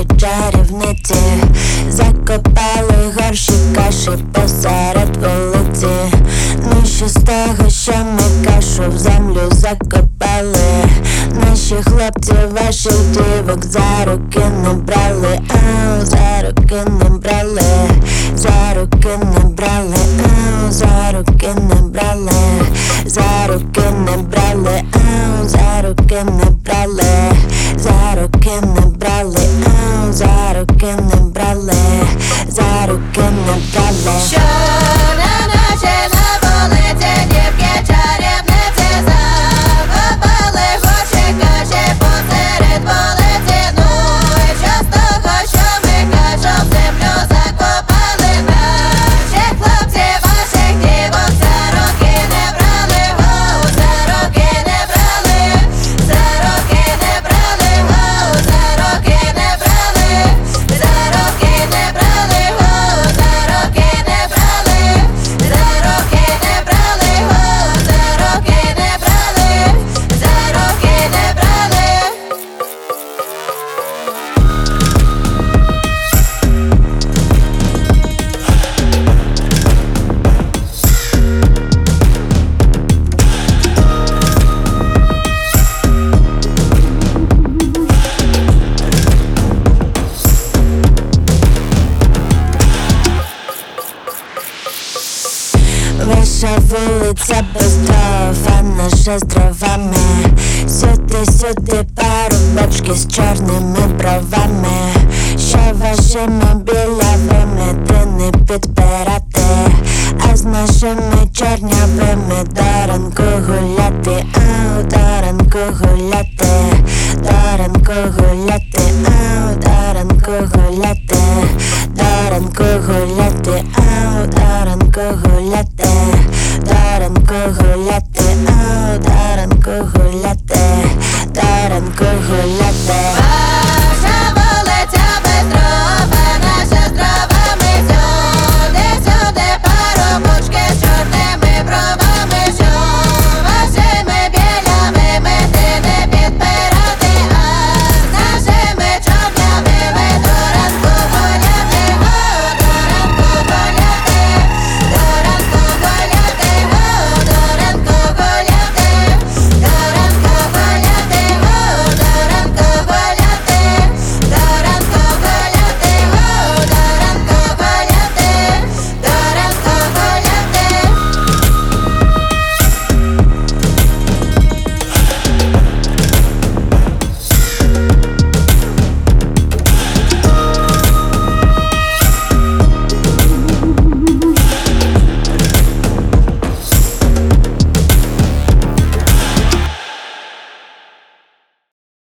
наші чарівниці закопали горщик каші посеред вулиці. Ну що з того, що ми кашу в землю закопали? Наші хлопці ваших дівок за руки не брали, за руки не брали, за руки не брали, за руки не брали, за руки не брали, за руки не брали, за руки не брали, за руки не брали, за руки не брали. Що на наші на вулиці дівки чарівниці закопали горщик каші посеред вулиці. Ну і що з того, що ми кашу в землю закопали? Наші хлопці ваших дівок за руки не брали, за руки не брали, за руки не брали, за руки не брали, за руки не брали, за руки не брали, за руки не брали, за руки не брали, за руки не брали. Ваша вулиця без дров, а наша з дровами. Сюди парубочки з чорними бровами. Що вашими білявими не підпирати, а з нашими чорнявими до ранку гуляти, до ранку гуляти, до ранку гуляти, до ранку гуляти, до ранку гуляти, до ранку гуляти, до ранку гуляти.